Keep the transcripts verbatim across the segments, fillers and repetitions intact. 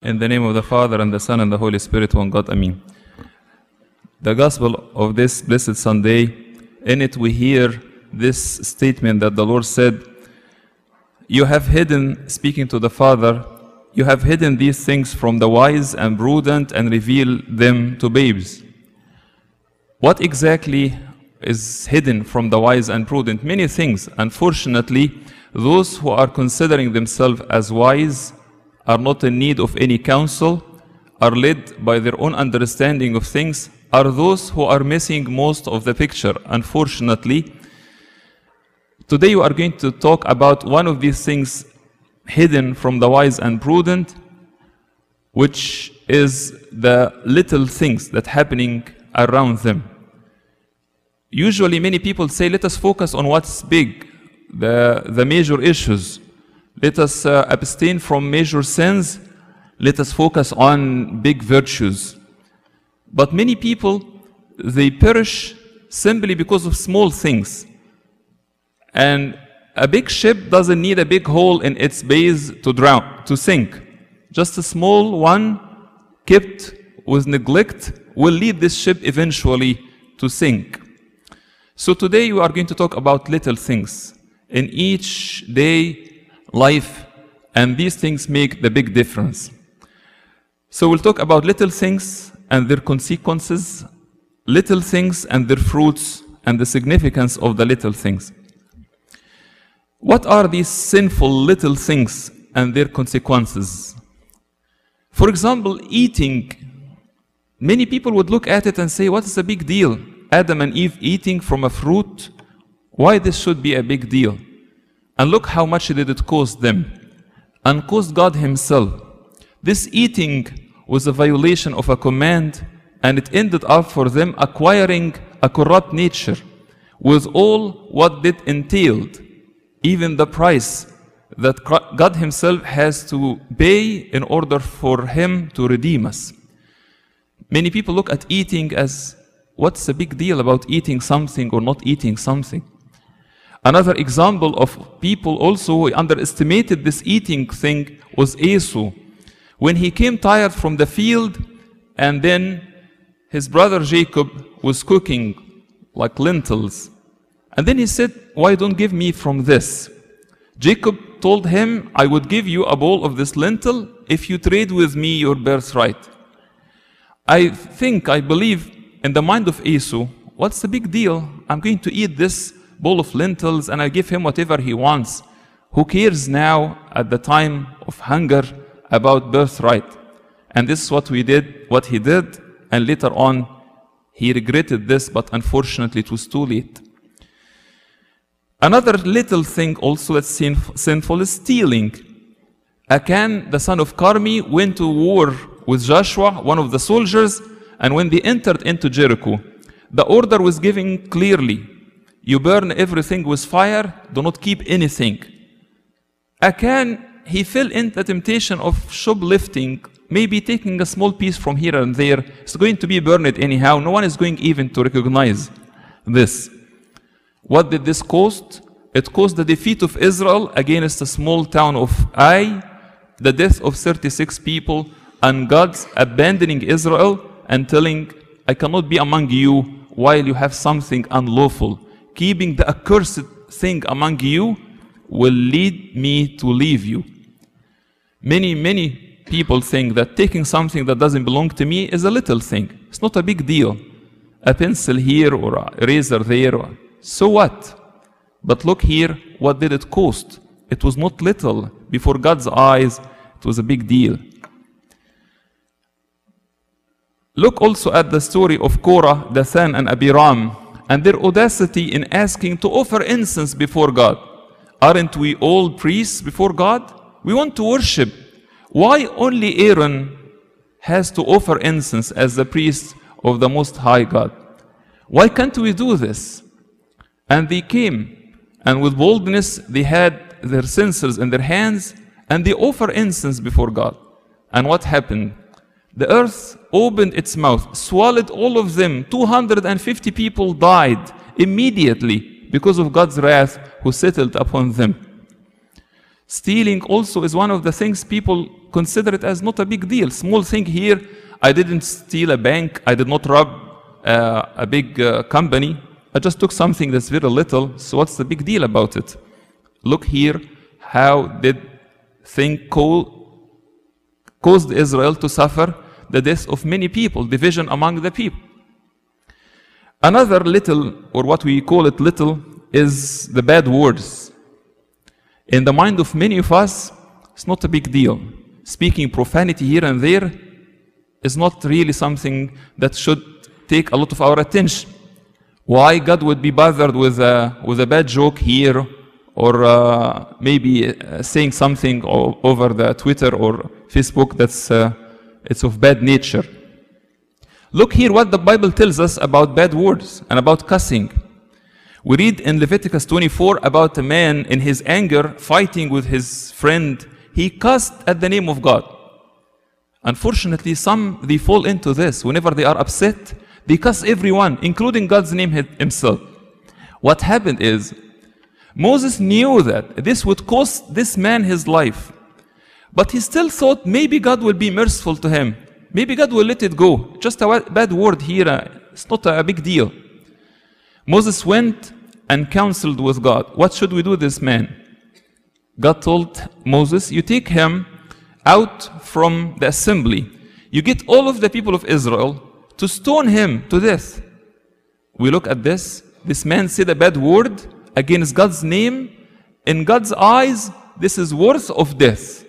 In the name of the Father, and the Son, and the Holy Spirit, one God, Amen. The Gospel of this blessed Sunday, in it we hear this statement that the Lord said, "You have hidden," speaking to the Father, "you have hidden these things from the wise and prudent and revealed them to babes." What exactly is hidden from the wise and prudent? Many things. Unfortunately, those who are considering themselves as wise are not in need of any counsel, are led by their own understanding of things, are those who are missing most of the picture, unfortunately. Today we are going to talk about one of these things hidden from the wise and prudent, which is the little things that are happening around them. Usually many people say, let us focus on what's big, the, the major issues. Let us uh, abstain from major sins. Let us focus on big virtues. But many people, they perish simply because of small things. And a big ship doesn't need a big hole in its base to drown, to sink. Just a small one kept with neglect will lead this ship eventually to sink. So today we are going to talk about little things in each day life, and these things make the big difference. So we'll talk about little things and their consequences, little things and their fruits, and the significance of the little things. What are these sinful little things and their consequences? For example, eating. Many people would look at it and say, what is the big deal? Adam and Eve eating from a fruit? Why this should be a big deal? And look how much did it cost them, and cost God himself. This eating was a violation of a command, and it ended up for them acquiring a corrupt nature with all what it entailed, even the price that God himself has to pay in order for him to redeem us. Many people look at eating as, what's the big deal about eating something or not eating something? Another example of people also who underestimated this eating thing was Esau. When he came tired from the field, and then his brother Jacob was cooking like lentils. And then he said, why don't give me from this? Jacob told him, I would give you a bowl of this lentil if you trade with me your birthright. I think, I believe in the mind of Esau, what's the big deal? I'm going to eat this bowl of lentils and I give him whatever he wants. Who cares now at the time of hunger about birthright? And this is what we did, what he did, and later on he regretted this, but unfortunately it was too late. Another little thing also that's sinful is stealing. Achan, the son of Carmi, went to war with Joshua, one of the soldiers, and when they entered into Jericho, the order was given clearly. You burn everything with fire, do not keep anything. Achan, he fell into the temptation of shoplifting, maybe taking a small piece from here and there. It's going to be burned anyhow. No one is going even to recognize this. What did this cost? It cost the defeat of Israel against the small town of Ai, the death of thirty-six people, and God's abandoning Israel and telling, I cannot be among you while you have something unlawful. Keeping the accursed thing among you will lead me to leave you. Many, many people think that taking something that doesn't belong to me is a little thing. It's not a big deal. A pencil here or a eraser there. So what? But look here, what did it cost? It was not little. Before God's eyes, it was a big deal. Look also at the story of Korah, Dathan, and Abiram, and their audacity in asking to offer incense before God. Aren't we all priests before God? We want to worship. Why only Aaron has to offer incense as the priest of the Most High God? Why can't we do this? And they came, and with boldness they had their censers in their hands, and they offer incense before God. And what happened? The earth opened its mouth, swallowed all of them. two hundred fifty people died immediately because of God's wrath who settled upon them. Stealing also is one of the things people consider it as not a big deal. Small thing here, I didn't steal a bank, I did not rob uh, a big uh, company, I just took something that's very little, so what's the big deal about it? Look here, how did thing co- caused Israel to suffer the death of many people, division among the people. Another little, or what we call it little, is the bad words. In the mind of many of us, it's not a big deal. Speaking profanity here and there is not really something that should take a lot of our attention. Why God would be bothered with a, with a bad joke here, or uh, maybe uh, saying something o- over the Twitter or Facebook that's uh, it's of bad nature. Look here what the Bible tells us about bad words and about cussing. We read in Leviticus twenty-four about a man in his anger fighting with his friend. He cussed at the name of God. Unfortunately, some, they fall into this. Whenever they are upset, they cuss everyone, including God's name himself. What happened is, Moses knew that this would cost this man his life. But he still thought maybe God will be merciful to him. Maybe God will let it go. Just a bad word here, uh, it's not a big deal. Moses went and counseled with God. What should we do with this man? God told Moses, you take him out from the assembly. You get all of the people of Israel to stone him to death. We look at this. This man said a bad word against God's name. In God's eyes, this is worth of death.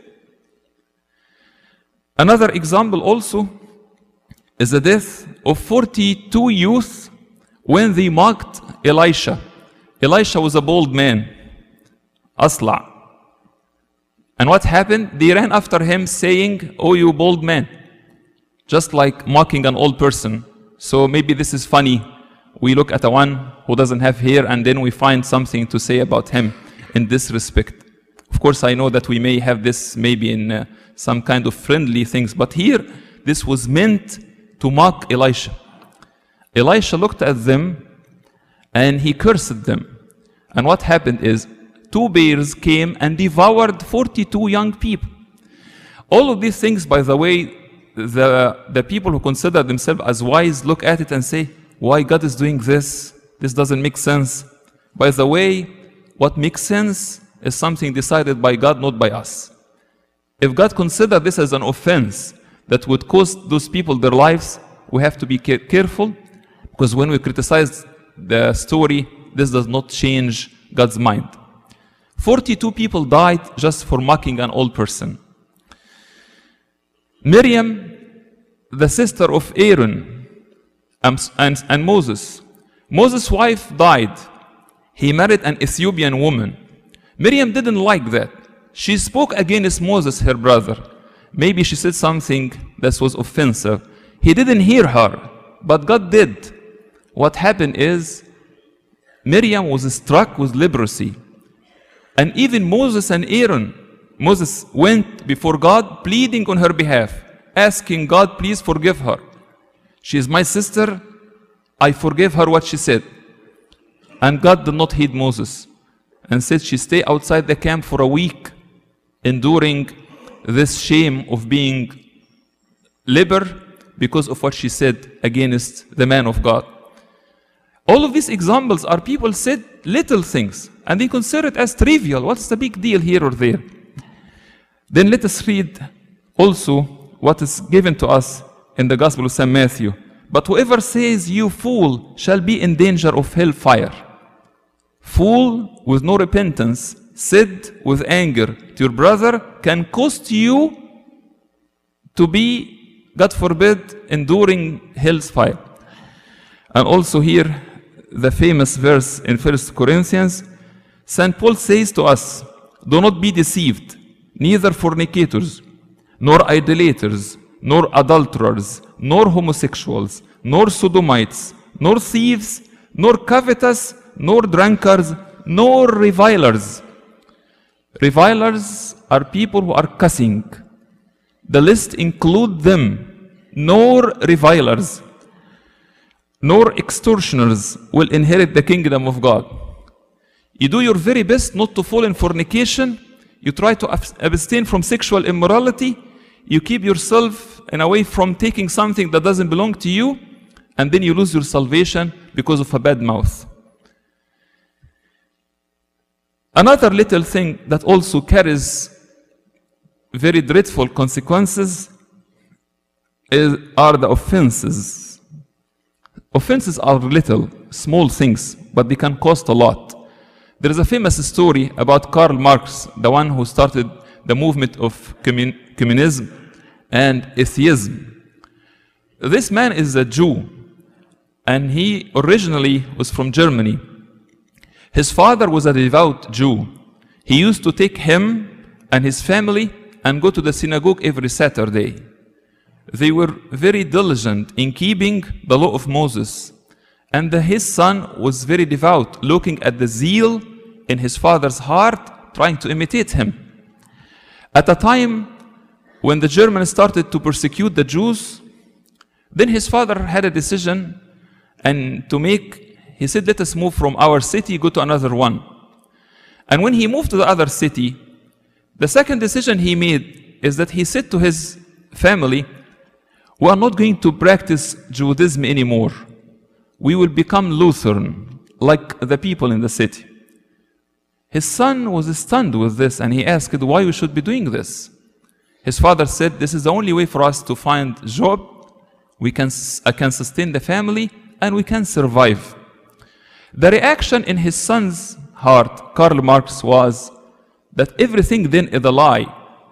Another example also is the death of forty-two youth when they mocked Elisha. Elisha was a bold man, Asla. And what happened? They ran after him saying, oh, you bold man. Just like mocking an old person. So maybe this is funny. We look at a one who doesn't have hair and then we find something to say about him in this respect. Of course, I know that we may have this maybe in uh, some kind of friendly things, but here, this was meant to mock Elisha. Elisha looked at them and he cursed them. And what happened is, two bears came and devoured forty-two young people. All of these things, by the way, the, the people who consider themselves as wise look at it and say, why God is doing this? This doesn't make sense. By the way, what makes sense is something decided by God, not by us. If God considers this as an offense that would cost those people their lives, we have to be care- careful, because when we criticize the story, this does not change God's mind. forty-two people died just for mocking an old person. Miriam, the sister of Aaron and, and, and Moses, Moses' wife died. He married an Ethiopian woman. Miriam didn't like that. She spoke against Moses, her brother. Maybe she said something that was offensive. He didn't hear her, but God did. What happened is, Miriam was struck with leprosy. And even Moses and Aaron, Moses went before God pleading on her behalf, asking God, please forgive her. She is my sister, I forgive her what she said. And God did not heed Moses and said she stay outside the camp for a week, enduring this shame of being leper because of what she said against the man of God. All of these examples are people said little things, and they consider it as trivial. What's the big deal here or there? Then let us read also what is given to us in the Gospel of Saint Matthew. But whoever says, you fool, shall be in danger of hellfire. Fool with no repentance, said with anger to your brother, can cost you to be, God forbid, enduring hell's fire. And also here, the famous verse in First Corinthians, Saint Paul says to us, do not be deceived, neither fornicators, nor idolaters, nor adulterers, nor homosexuals, nor sodomites, nor thieves, nor covetous, nor drunkards, nor revilers. Revilers are people who are cussing. The list includes them, nor revilers, nor extortioners will inherit the kingdom of God. You do your very best not to fall in fornication. You try to abstain from sexual immorality. you keep yourself in a way from taking something that doesn't belong to you, and then you lose your salvation because of a bad mouth. Another little thing that also carries very dreadful consequences is, are the offenses. Offenses are little, small things, but they can cost a lot. There is a famous story about Karl Marx, the one who started the movement of commun communism and atheism. This man is a Jew, and he originally was from Germany. His father was a devout Jew. He used to take him and his family and go to the synagogue every Saturday. They were very diligent in keeping the law of Moses. And his son was very devout, looking at the zeal in his father's heart, trying to imitate him. At a time when the Germans started to persecute the Jews, then his father had a decision and to make. He said, let us move from our city, go to another one. And when he moved to the other city, the second decision he made is that he said to his family, we are not going to practice Judaism anymore. We will become Lutheran, like the people in the city. His son was stunned with this, and he asked why we should be doing this. His father said, this is the only way for us to find a job. We can, I can sustain the family, and we can survive. The reaction in his son's heart, Karl Marx, was that everything then is a lie.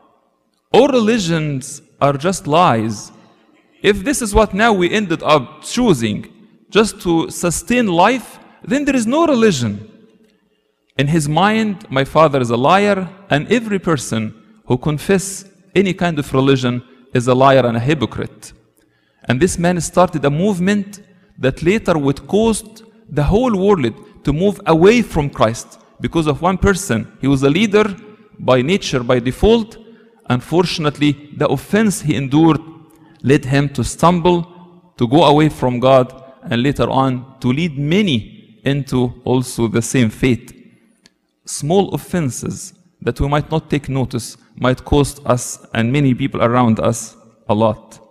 All religions are just lies. If this is what now we ended up choosing, just to sustain life, then there is no religion. In his mind, my father is a liar, and every person who confesses any kind of religion is a liar and a hypocrite. And this man started a movement that later would cause the whole world to move away from Christ because of one person. He was a leader by nature, by default. Unfortunately, the offense he endured led him to stumble, to go away from God, and later on to lead many into also the same fate. Small offenses that we might not take notice might cost us and many people around us a lot.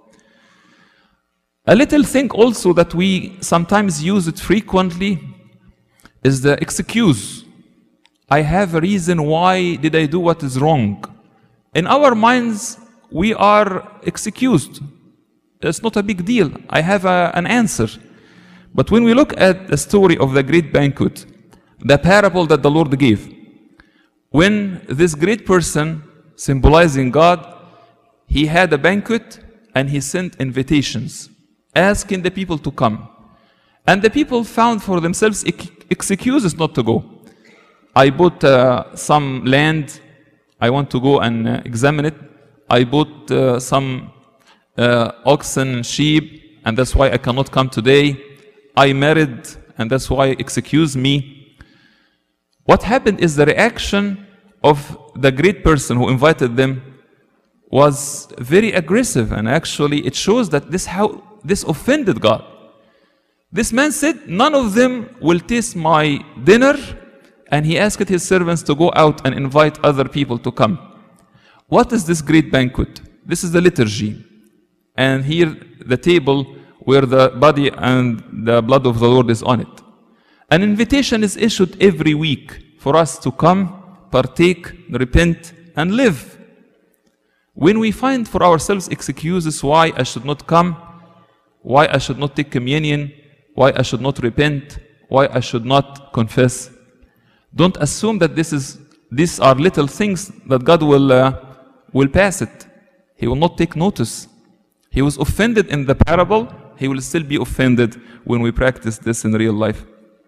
A little thing also that we sometimes use it frequently is the excuse. I have a reason why did I do what is wrong. In our minds, we are excused. It's not a big deal. I have a, an answer. But when we look at the story of the great banquet, the parable that the Lord gave, when this great person, symbolizing God, he had a banquet and he sent invitations, asking the people to come. And the people found for themselves excuses not to go. I bought uh, some land, I want to go and uh, examine it. I bought uh, some uh, oxen and sheep, and that's why I cannot come today. I married, and that's why excuse me. What happened is the reaction of the great person who invited them was very aggressive, and actually it shows that this how this offended God. This man said, none of them will taste my dinner, and he asked his servants to go out and invite other people to come. What is this great banquet? This is the liturgy. And here the table where the body and the blood of the Lord is on it. An invitation is issued every week for us to come, partake, repent, and live. When we find for ourselves excuses why I should not come, why I should not take communion, why I should not repent, why I should not confess, don't assume that this is, these are little things that God will, uh, will pass it. He will not take notice. He was offended in the parable. He will still be offended when we practice this in real life.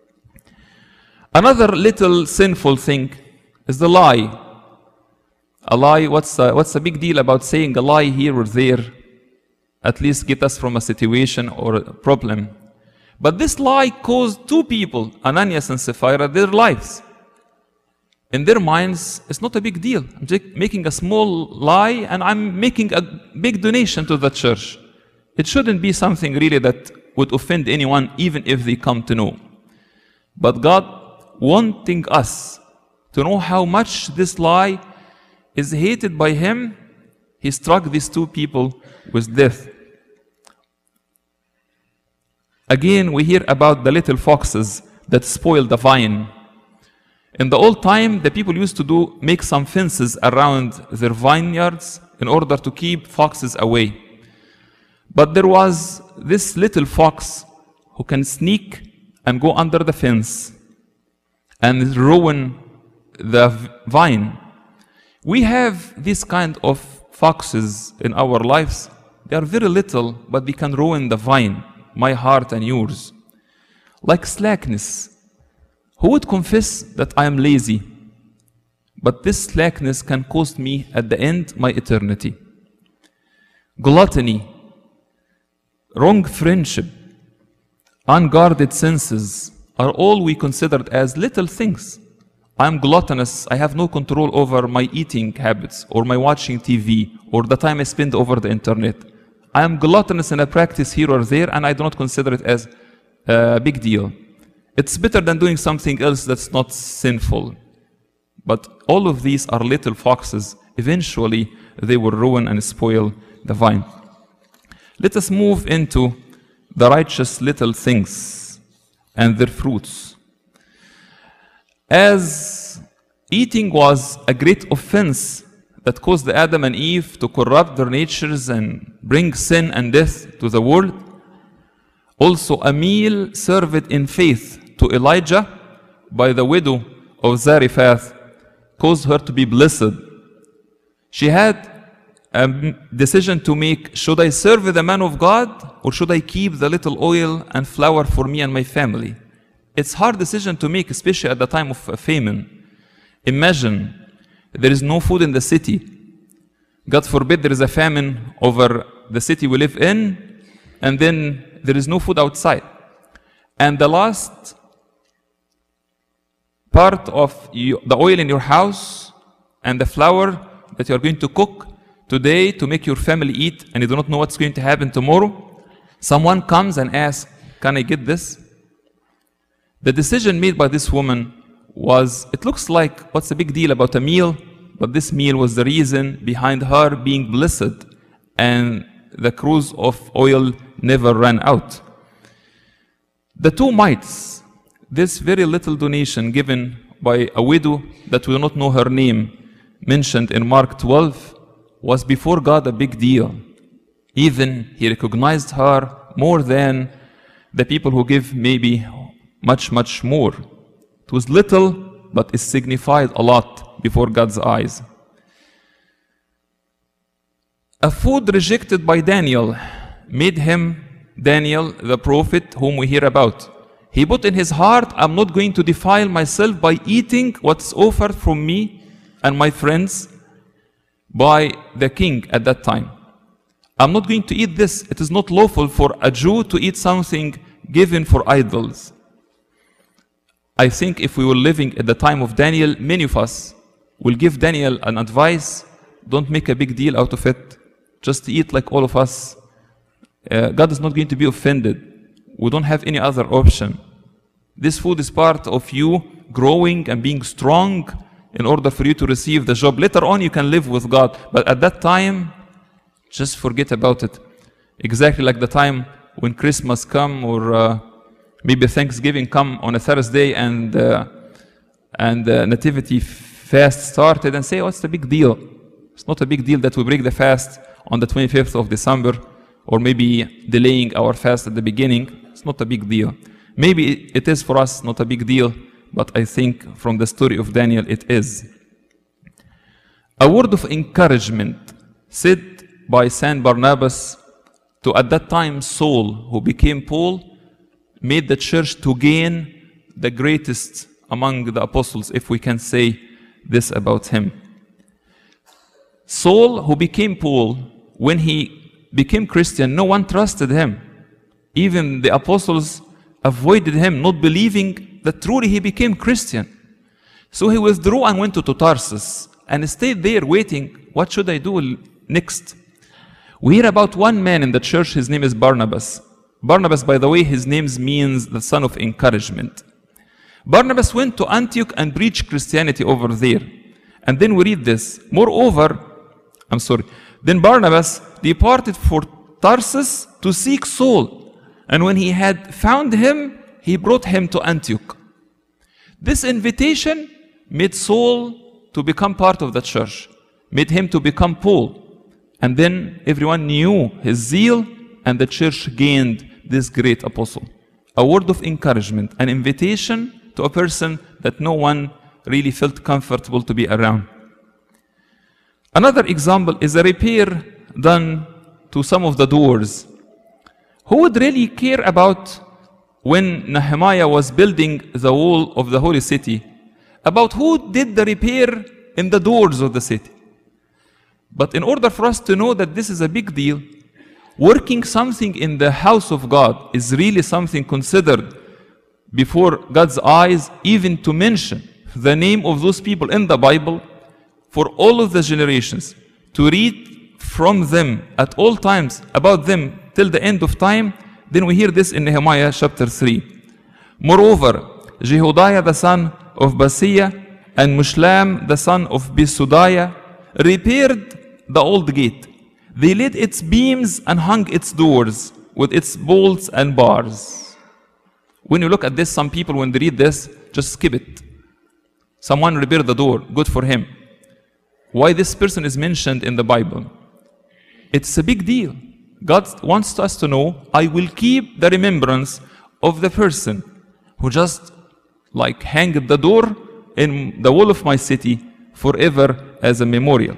Another little sinful thing is the lie. A lie, what's a, what's a big deal about saying a lie here or there? At least get us from a situation or a problem. But this lie caused two people, Ananias and Sapphira, their lives. In their minds, it's not a big deal. I'm just making a small lie and I'm making a big donation to the church. It shouldn't be something really that would offend anyone, even if they come to know. But God, wanting us to know how much this lie is hated by Him, he struck these two people with death. Again, we hear about the little foxes that spoil the vine. In the old time, the people used to do make some fences around their vineyards in order to keep foxes away. But there was this little fox who can sneak and go under the fence and ruin the vine. We have this kind of foxes in our lives. They are very little, but they can ruin the vine, my heart and yours. Like slackness. Who would confess that I am lazy? But this slackness can cost me at the end my eternity. Gluttony, wrong friendship, unguarded senses are all we considered as little things. I am gluttonous, I have no control over my eating habits or my watching T V or the time I spend over the internet. I am gluttonous in a practice here or there and I do not consider it as a big deal. It's better than doing something else that's not sinful. But all of these are little foxes. Eventually, they will ruin and spoil the vine. Let us move into the righteous little things and their fruits. As eating was a great offense that caused Adam and Eve to corrupt their natures and bring sin and death to the world, also a meal served in faith to Elijah by the widow of Zarephath caused her to be blessed. She had a decision to make: should I serve the man of God or should I keep the little oil and flour for me and my family? It's a hard decision to make, especially at the time of famine. Imagine there is no food in the city. God forbid there is a famine over the city we live in, and then there is no food outside. And the last part of you, the oil in your house and the flour that you are going to cook today to make your family eat, and you do not know what's going to happen tomorrow, someone comes and asks, can I get this? The decision made by this woman was, it looks like, what's the big deal about a meal? But this meal was the reason behind her being blessed, and the cruse of oil never ran out. The two mites, this very little donation given by a widow that we do not know her name, mentioned in Mark twelve, was before God a big deal. Even he recognized her more than the people who give maybe much, much more. It was little, but it signified a lot before God's eyes. A food rejected by Daniel made him, Daniel, the prophet whom we hear about. He put in his heart, I'm not going to defile myself by eating what's offered from me and my friends by the king at that time. I'm not going to eat this. It is not lawful for a Jew to eat something given for idols. I think if we were living at the time of Daniel, many of us will give Daniel an advice: don't make a big deal out of it. Just eat like all of us. Uh, God is not going to be offended. We don't have any other option. This food is part of you growing and being strong in order for you to receive the job. Later on, you can live with God. But at that time, just forget about it. Exactly like the time when Christmas come, or uh, maybe Thanksgiving come on a Thursday, and uh, and uh, Nativity fast started, and say, what's the big deal? It's not a big deal that we break the fast on the twenty-fifth of December, or maybe delaying our fast at the beginning. It's not a big deal. Maybe it is for us not a big deal, but I think from the story of Daniel it is. A word of encouragement said by Saint Barnabas to, at that time, Saul, who became Paul, made the church to gain the greatest among the apostles, if we can say this about him. Saul, who became Paul, when he became Christian, no one trusted him. Even the apostles avoided him, not believing that truly he became Christian. So he withdrew and went to Tarsus and stayed there waiting, what should I do next? We hear about one man in the church, his name is Barnabas. Barnabas, by the way, his name means the son of encouragement. Barnabas went to Antioch and preached Christianity over there. And then we read this. Moreover, I'm sorry, Then Barnabas departed for Tarsus to seek Saul, and when he had found him, he brought him to Antioch. This invitation made Saul to become part of the church, made him to become Paul, and then everyone knew his zeal, and the church gained this great apostle. A word of encouragement, an invitation to a person that no one really felt comfortable to be around. Another example is a repair done to some of the doors. Who would really care about when Nehemiah was building the wall of the holy city, about who did the repair in the doors of the city? But in order for us to know that this is a big deal, working something in the house of God is really something considered before God's eyes, even to mention the name of those people in the Bible for all of the generations, to read from them at all times about them till the end of time. Then we hear this in Nehemiah chapter three. Moreover, Jehodiah the son of Baaseiah and Mushlam the son of Besodiah repaired the old gate. They laid its beams and hung its doors with its bolts and bars. When you look at this, some people, when they read this, just skip it. Someone repaired the door, good for him. Why this person is mentioned in the Bible? It's a big deal. God wants us to know, I will keep the remembrance of the person who just like hanged the door in the wall of my city forever as a memorial.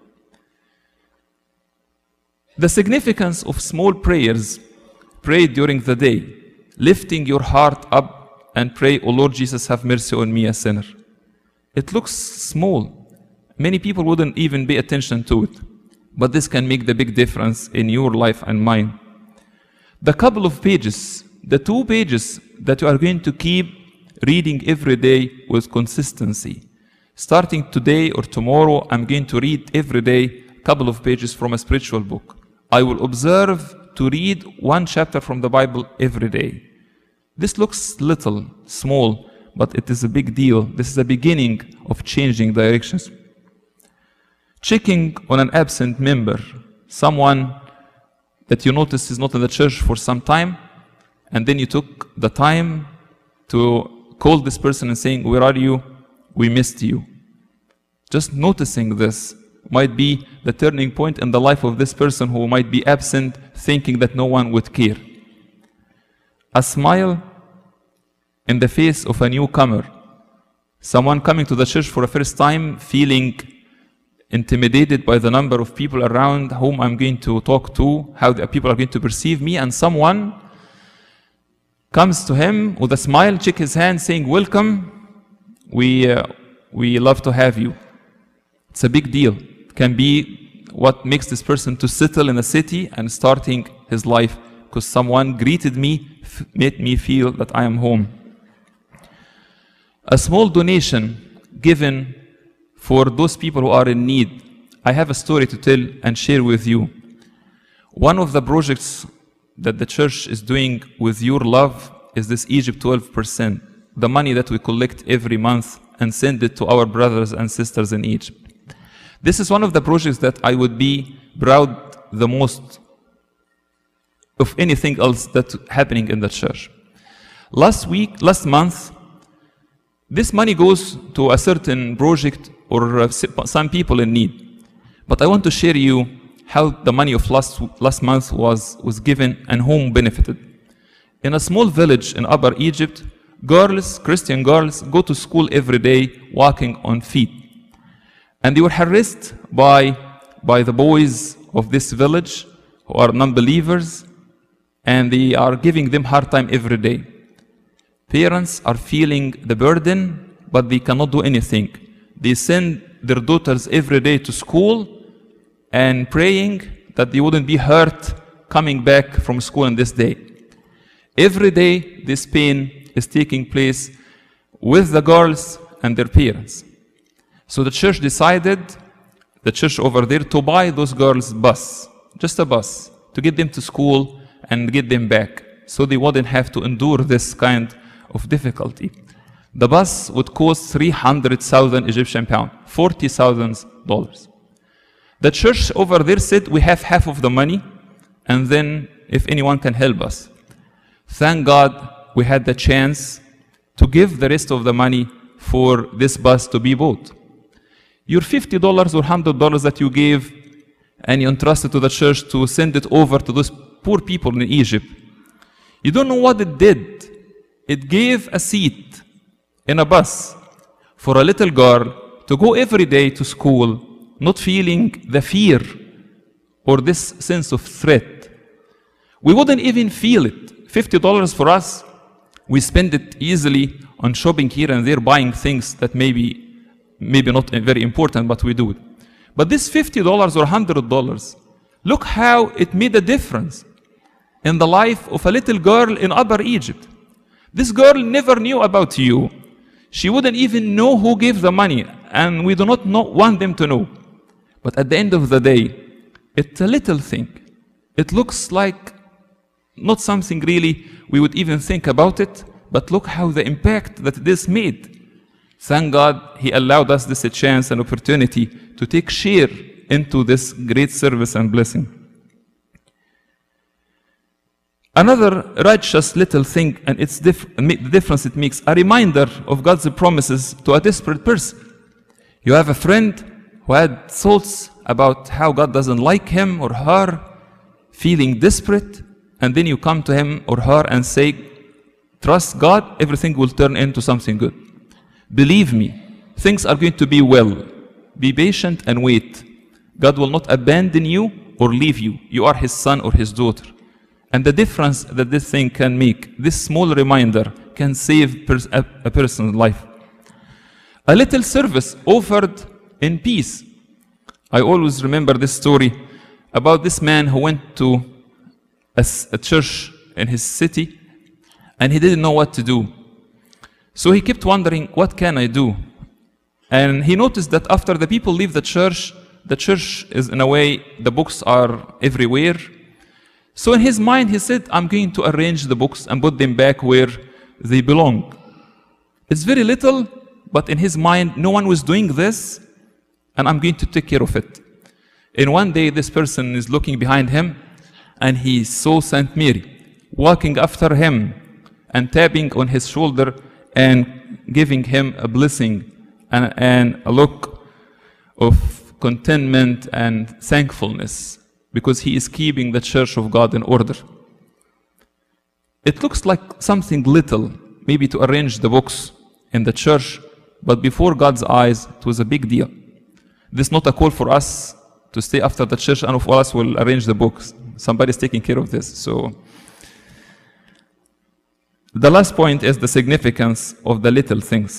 The significance of small prayers prayed during the day, lifting your heart up and pray, O Lord Jesus, have mercy on me, a sinner. It looks small. Many people wouldn't even pay attention to it. But this can make the big difference in your life and mine. The couple of pages, the two pages that you are going to keep reading every day with consistency. Starting today or tomorrow, I'm going to read every day a couple of pages from a spiritual book. I will observe to read one chapter from the Bible every day. This looks little, small, but it is a big deal. This is the beginning of changing directions. Checking on an absent member, someone that you noticed is not in the church for some time, and then you took the time to call this person and saying, where are you? We missed you. Just noticing this might be the turning point in the life of this person who might be absent, thinking that no one would care. A smile in the face of a newcomer, someone coming to the church for the first time, feeling intimidated by the number of people around whom I'm going to talk to, how the people are going to perceive me, and someone comes to him with a smile, shake his hand, saying, welcome, we, uh, we love to have you. It's a big deal. It can be what makes this person to settle in a city and starting his life, because someone greeted me, f- made me feel that I am home. A small donation given for those people who are in need. I have a story to tell and share with you. One of the projects that the church is doing with your love is this Egypt twelve percent, the money that we collect every month and send it to our brothers and sisters in Egypt. This is one of the projects that I would be proud the most of anything else that's happening in the church. Last week, last month, this money goes to a certain project or uh, some people in need. But I want to share you how the money of last, last month was, was given and whom benefited. In a small village in Upper Egypt, girls, Christian girls, go to school every day walking on feet. And they were harassed by, by the boys of this village who are non-believers, and they are giving them hard time every day. Parents are feeling the burden, but they cannot do anything. They send their daughters every day to school and praying that they wouldn't be hurt coming back from school on this day. Every day, this pain is taking place with the girls and their parents. So the church decided, the church over there, to buy those girls bus, just a bus, to get them to school and get them back, so they wouldn't have to endure this kind of difficulty. The bus would cost three hundred thousand Egyptian pounds, forty thousand dollars. The church over there said, we have half of the money, and then if anyone can help us. Thank God we had the chance to give the rest of the money for this bus to be bought. Your fifty dollars or one hundred dollars that you gave and you entrusted to the church to send it over to those poor people in Egypt, you don't know what it did. It gave a seat in a bus for a little girl to go every day to school, not feeling the fear or this sense of threat. We wouldn't even feel it. fifty dollars for us, we spend it easily on shopping here and there, buying things that maybe, maybe not very important, but we do it. But this fifty dollars or one hundred dollars, look how it made a difference in the life of a little girl in Upper Egypt. This girl never knew about you. She wouldn't even know who gave the money, and we do not know, want them to know. But at the end of the day, it's a little thing. It looks like not something really we would even think about it, but look how the impact that this made. Thank God He allowed us this a chance and opportunity to take share into this great service and blessing. Another righteous little thing, and it's diff the difference it makes, a reminder of God's promises to a desperate person. You have a friend who had thoughts about how God doesn't like him or her, feeling desperate, and then you come to him or her and say, trust God, everything will turn into something good. Believe me, things are going to be well. Be patient and wait. God will not abandon you or leave you. You are His son or His daughter. And the difference that this thing can make, this small reminder, can save pers a, a person's life. A little service offered in peace. I always remember this story about this man who went to a, a church in his city, and he didn't know what to do. So he kept wondering, what can I do? And he noticed that after the people leave the church, the church is in a way, the books are everywhere. So in his mind, he said, I'm going to arrange the books and put them back where they belong. It's very little, but in his mind, no one was doing this, and I'm going to take care of it. And one day, this person is looking behind him, and he saw Saint Mary walking after him and tapping on his shoulder and giving him a blessing and, and a look of contentment and thankfulness, because he is keeping the church of God in order. It looks like something little, maybe to arrange the books in the church, but before God's eyes, it was a big deal. This is not a call for us to stay after the church and all of us will arrange the books. Somebody's taking care of this. So, the last point is the significance of the little things.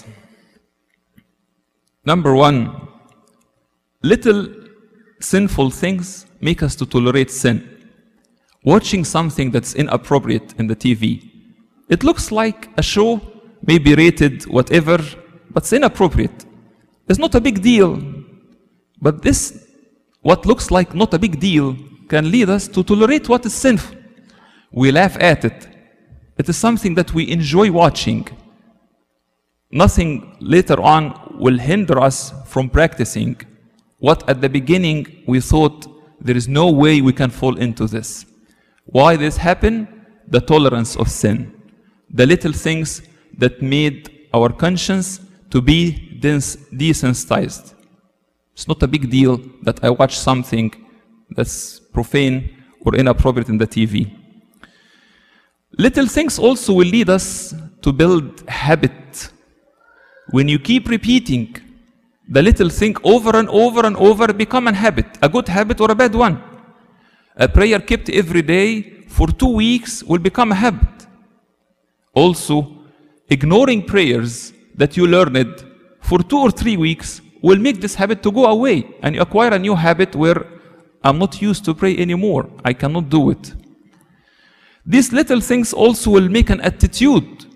Number one, little sinful things make us to tolerate sin. Watching something that's inappropriate in the T V. It looks like a show, maybe rated whatever, but it's inappropriate. It's not a big deal. But this, what looks like not a big deal, can lead us to tolerate what is sinful. We laugh at it. It is something that we enjoy watching. Nothing later on will hinder us from practicing what at the beginning we thought there is no way we can fall into this. Why this happened? The tolerance of sin. The little things that made our conscience to be desensitized. It's not a big deal that I watch something that's profane or inappropriate in the T V. Little things also will lead us to build habit. When you keep repeating the little thing over and over and over, become a habit, a good habit or a bad one. A prayer kept every day for two weeks will become a habit. Also, ignoring prayers that you learned for two or three weeks will make this habit to go away, and you acquire a new habit where I'm not used to pray anymore. I cannot do it. These little things also will make an attitude.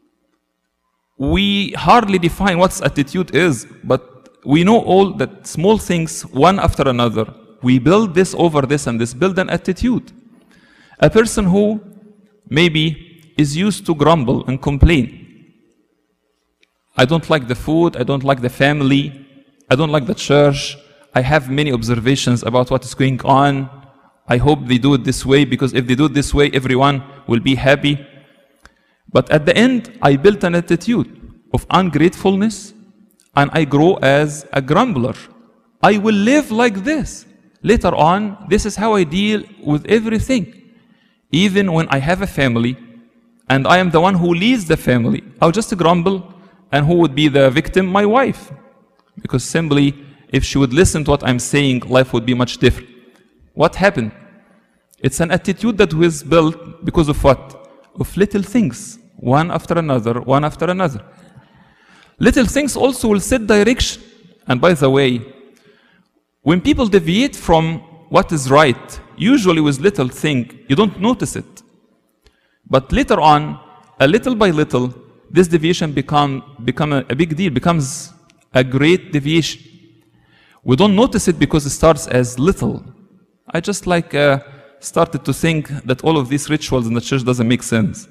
We hardly define what attitude is, but we know all that small things, one after another, we build this over this and this, build an attitude. A person who maybe is used to grumble and complain. I don't like the food, I don't like the family, I don't like the church, I have many observations about what is going on. I hope they do it this way, because if they do it this way, everyone will be happy. But at the end, I built an attitude of ungratefulness, and I grow as a grumbler. I will live like this. Later on, this is how I deal with everything. Even when I have a family, and I am the one who leads the family, I'll just grumble, and who would be the victim? My wife. Because simply, if she would listen to what I'm saying, life would be much different. What happened? It's an attitude that was built because of what? Of little things, one after another, one after another. Little things also will set direction. And by the way, when people deviate from what is right, usually with little thing, you don't notice it. But later on, a little by little, this deviation become, become a, a big deal, becomes a great deviation. We don't notice it because it starts as little. I just like uh, started to think that all of these rituals in the church doesn't make sense.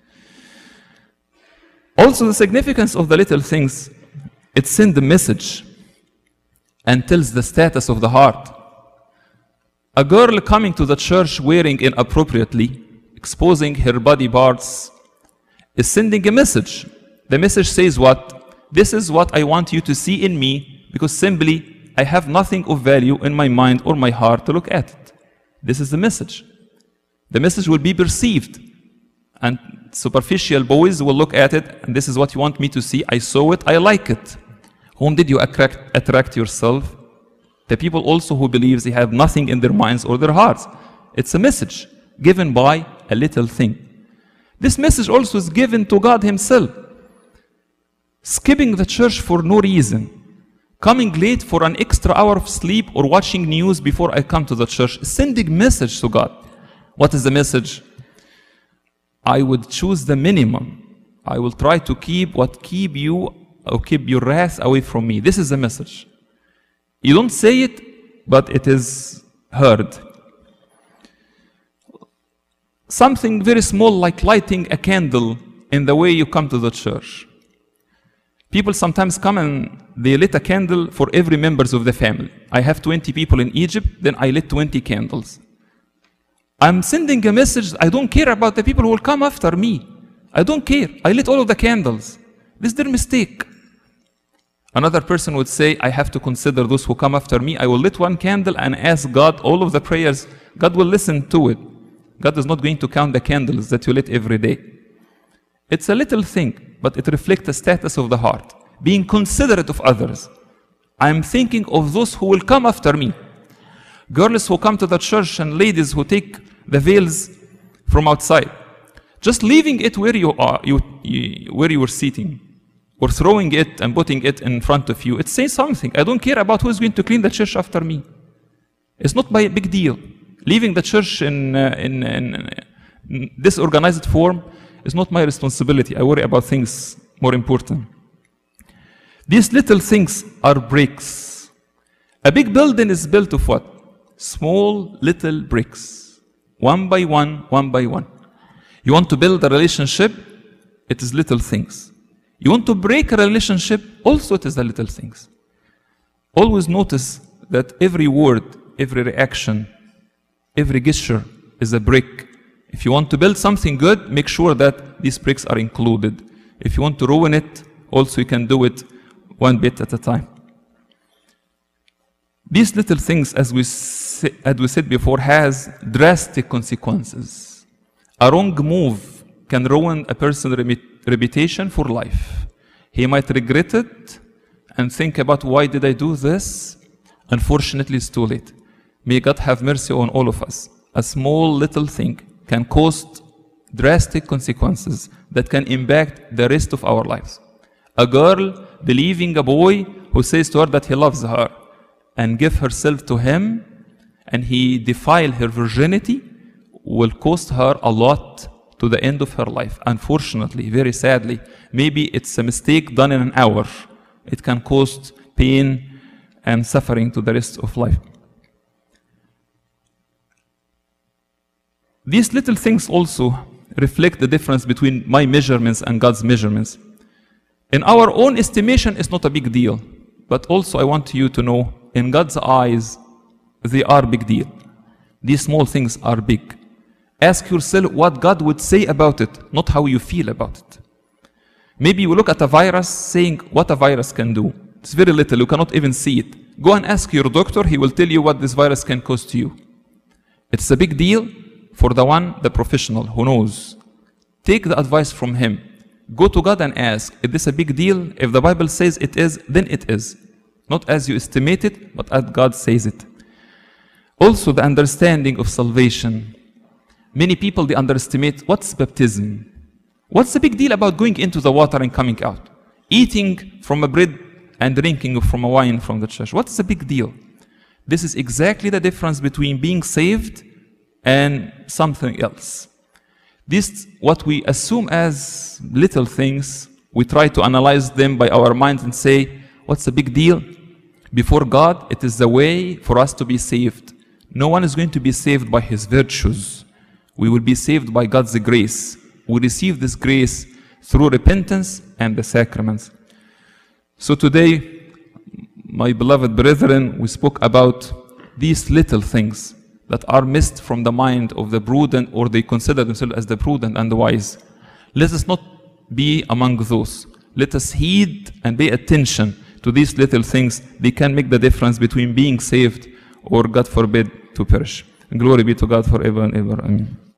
Also, the significance of the little things, it sends a message and tells the status of the heart. A girl coming to the church wearing inappropriately, exposing her body parts, is sending a message. The message says what? This is what I want you to see in me, because simply I have nothing of value in my mind or my heart to look at it. This is the message. The message will be perceived. And superficial boys will look at it, and this is what you want me to see. I saw it, I like it. Whom did you attract, attract yourself? The people also who believe they have nothing in their minds or their hearts. It's a message given by a little thing. This message also is given to God Himself. Skipping the church for no reason, coming late for an extra hour of sleep, or watching news before I come to the church, sending message to God. What is the message? I would choose the minimum. I will try to keep what keep you or keep your wrath away from me. This is the message. You don't say it, but it is heard. Something very small like lighting a candle in the way you come to the church. People sometimes come and they lit a candle for every members of the family. I have twenty people in Egypt, then I lit twenty candles. I'm sending a message, I don't care about the people who will come after me. I don't care. I lit all of the candles. This is their mistake. Another person would say, I have to consider those who come after me. I will lit one candle and ask God all of the prayers. God will listen to it. God is not going to count the candles that you lit every day. It's a little thing, but it reflects the status of the heart. Being considerate of others. I'm thinking of those who will come after me. Girls who come to the church and ladies who take the veils from outside. Just leaving it where you are, you, you, where you were sitting, or throwing it and putting it in front of you, it says something. I don't care about who is going to clean the church after me. It's not my big deal. Leaving the church in, uh, in, in, in disorganized form is not my responsibility. I worry about things more important. These little things are bricks. A big building is built of what? Small little bricks. One by one, one by one. You want to build a relationship? It is little things. You want to break a relationship? Also it is the little things. Always notice that every word, every reaction, every gesture is a brick. If you want to build something good, make sure that these bricks are included. If you want to ruin it, also you can do it one bit at a time. These little things, as we, say, as we said before, has drastic consequences. A wrong move can ruin a person's reputation for life. He might regret it and think about, why did I do this? Unfortunately, it's too late. May God have mercy on all of us. A small little thing can cause drastic consequences that can impact the rest of our lives. A girl believing a boy who says to her that he loves her and give herself to him, and he defile her virginity, will cost her a lot to the end of her life. Unfortunately, very sadly, maybe it's a mistake done in an hour. It can cause pain and suffering to the rest of life. These little things also reflect the difference between my measurements and God's measurements. In our own estimation, it's not a big deal. But also I want you to know, in God's eyes, they are big deal. These small things are big. Ask yourself what God would say about it, not how you feel about it. Maybe you look at a virus saying what a virus can do. It's very little, you cannot even see it. Go and ask your doctor, he will tell you what this virus can cause to you. It's a big deal for the one, the professional, who knows. Take the advice from him. Go to God and ask, is this a big deal? If the Bible says it is, then it is. Not as you estimate it, but as God says it. Also, the understanding of salvation. Many people, they underestimate what's baptism. What's the big deal about going into the water and coming out? Eating from a bread and drinking from a wine from the church. What's the big deal? This is exactly the difference between being saved and something else. This, what we assume as little things, we try to analyze them by our minds and say, what's the big deal? Before God, it is the way for us to be saved. No one is going to be saved by his virtues. We will be saved by God's grace. We receive this grace through repentance and the sacraments. So today, my beloved brethren, we spoke about these little things that are missed from the mind of the prudent, or they consider themselves as the prudent and the wise. Let us not be among those. Let us heed and pay attention to these little things. They can make the difference between being saved or, God forbid, to perish. Glory be to God forever and ever. Amen.